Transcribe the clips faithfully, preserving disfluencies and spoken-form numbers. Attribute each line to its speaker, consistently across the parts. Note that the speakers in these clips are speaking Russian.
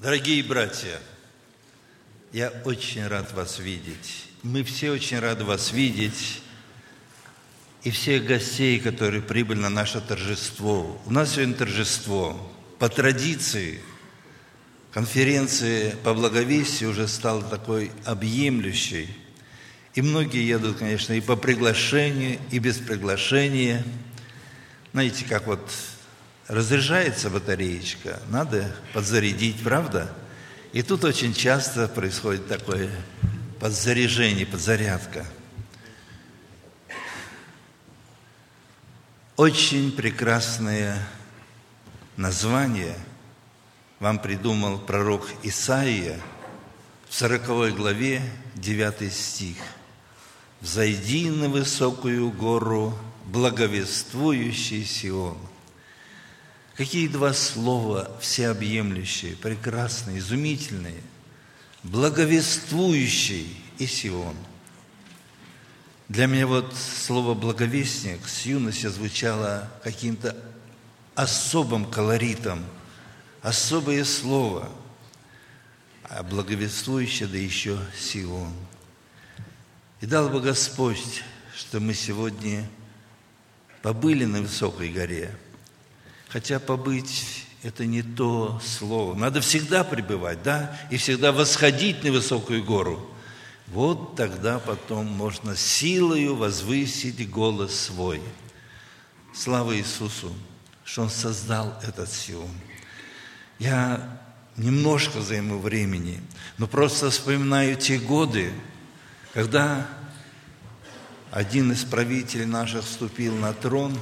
Speaker 1: Дорогие братья, я очень рад вас видеть. Мы все очень рады вас видеть. И всех гостей, которые прибыли на наше торжество. У нас сегодня торжество. По традиции, конференция по благовестию уже стала такой объемлющей. И многие едут, конечно, и по приглашению, и без приглашения. Знаете, как вот разряжается батареечка, надо подзарядить, правда? И тут очень часто происходит такое подзаряжение, подзарядка. Очень прекрасное название вам придумал пророк Исаия в сороковой главе, девятый стих. «Взойди на высокую гору, благовествующий Сион». Какие два слова всеобъемлющие, прекрасные, изумительные. Благовествующий и Сион. Для меня вот слово «благовестник» с юности звучало каким-то особым колоритом, особое слово, а благовествующий, да еще Сион. И дал бы Господь, что мы сегодня побыли на высокой горе. Хотя побыть – это не то слово. Надо всегда пребывать, да? И всегда восходить на высокую гору. Вот тогда потом можно силою возвысить голос свой. Слава Иисусу, что Он создал этот Сион. Я немножко займу времени, но просто вспоминаю те годы, когда один из правителей наших вступил на трон,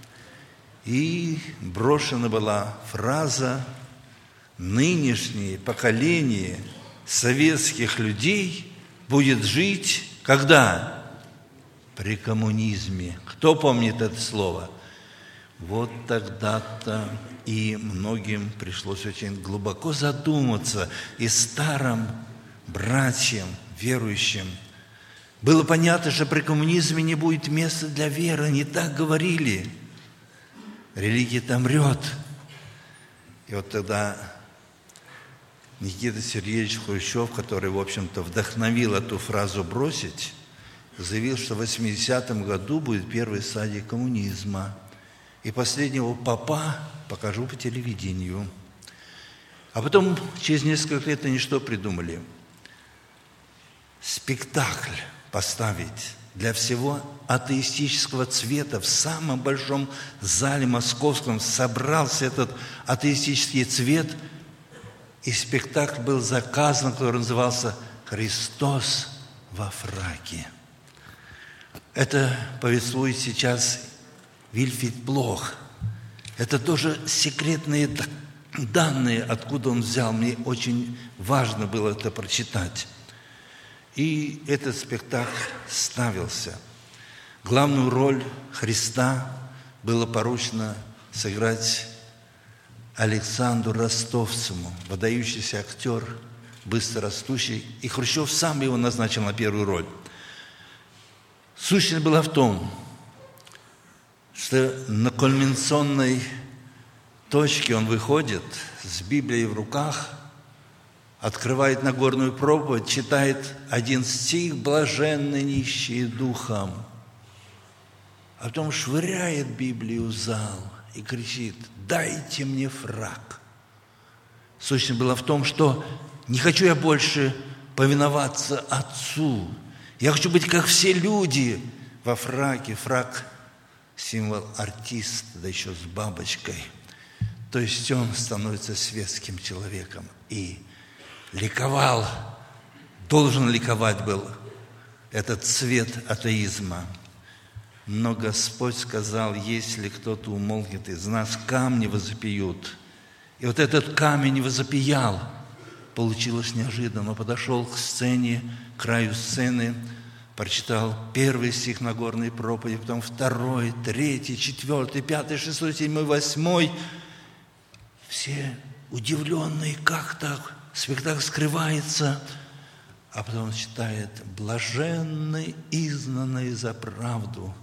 Speaker 1: и брошена была фраза: нынешнее поколение советских людей будет жить когда? При коммунизме. Кто помнит это слово? Вот тогда-то и многим пришлось очень глубоко задуматься, и старым братьям, верующим. Было понятно, что при коммунизме не будет места для веры, не так говорили. Религия-то мрет. И вот тогда Никита Сергеевич Хрущев, который, в общем-то, вдохновил эту фразу бросить, заявил, что в восьмидесятом году будет первый стадия коммунизма. И последнего попа покажу по телевидению. А потом, через несколько лет, они что придумали? Спектакль поставить для всего атеистического цвета. В самом большом зале московском собрался этот атеистический цвет, и спектакль был заказан, который назывался «Христос во фраке». Это повествует сейчас Вильфрид Блох. Это тоже секретные данные, откуда он взял. Мне очень важно было это прочитать. И этот спектакль ставился. Главную роль Христа было поручено сыграть Александру Ростовцеву, выдающийся актер, быстро растущий. И Хрущев сам его назначил на первую роль. Сущность была в том, что на кульминационной точке он выходит с Библией в руках, открывает Нагорную проповедь, читает один стих: «Блаженны нищие духом», а потом швыряет Библию в зал и кричит: «Дайте мне фрак». Сущность была в том, что не хочу я больше повиноваться Отцу. Я хочу быть как все люди во фраке. Фрак – символ артиста, да еще с бабочкой. То есть он становится светским человеком. И ликовал, должен ликовать был этот цвет атеизма. Но Господь сказал: если кто-то умолкнет из нас, камни возопьют. И вот этот камень возопиял. Получилось неожиданно. Он подошел к сцене, к краю сцены, прочитал первый стих Нагорной проповеди, потом второй, третий, четвертый, пятый, шестой, седьмой, восьмой. Все удивленные, как так? Спектакль скрывается, а потом читает: «Блаженны изгнанные за правду».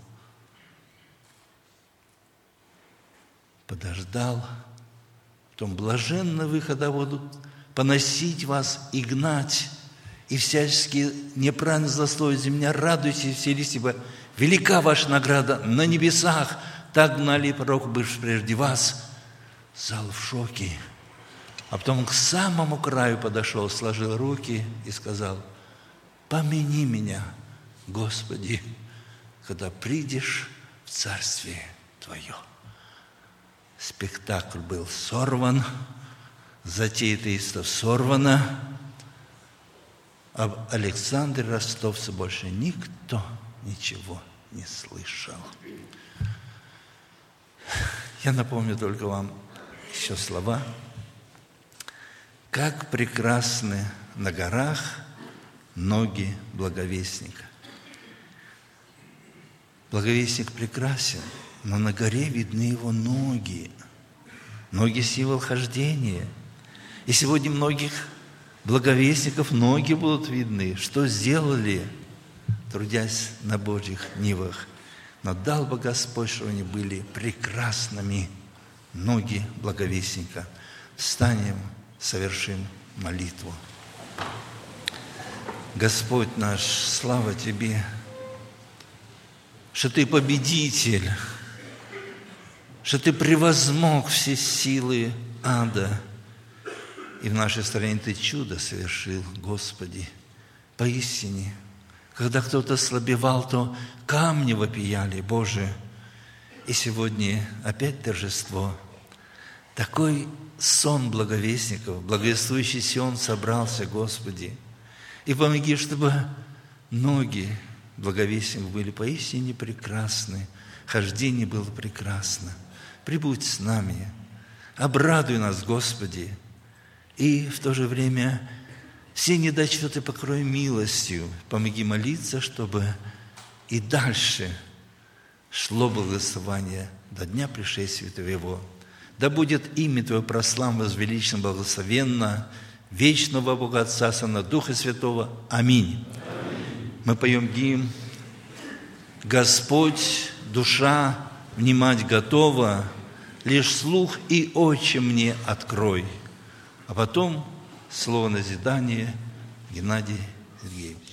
Speaker 1: Подождал, потом: «Блаженны вы, когда будут поносить вас и гнать, и всячески неправильно злословить за меня, радуйтесь и веселитесь, ибо велика ваша награда на небесах. Так гнали и пророк, бывший прежде вас. Зал в шоке. А потом к самому краю подошел, сложил руки и сказал: помяни меня, Господи, когда придешь в Царствие Твое. Спектакль был сорван, затея атеистов сорвана. Об Александре Ростовце больше никто ничего не слышал. Я напомню только вам еще слова. Как прекрасны на горах ноги благовестника. Благовестник прекрасен, но на горе видны его ноги. Ноги – символ хождения. И сегодня многих благовестников ноги будут видны. Что сделали, трудясь на Божьих нивах. Но дал бы Господь, чтобы они были прекрасными, ноги благовестника. Встанем, совершим молитву. Господь наш, слава Тебе, что Ты победитель, что Ты превозмог все силы ада. И в нашей стране Ты чудо совершил, Господи. Поистине, когда кто-то слабевал, то камни вопияли, Боже. И сегодня опять торжество. Такой сон благовестников, благовествующий Сион собрался, Господи. И помоги, чтобы ноги благовестников были поистине прекрасны, хождение было прекрасно. Прибудь с нами, обрадуй нас, Господи, и в то же время все недочеты покрой милостью. Помоги молиться, чтобы и дальше шло благословение до дня пришествия Твоего. Да будет имя Твое прославлено, возвеличено, благословенно, вечно во Бога Отца, Сына, Духа Святого. Аминь. Аминь. Мы поем гимн: Господь, душа внимать готова, лишь слух и очи мне открой. А потом слово назидания Геннадий Сергеевич.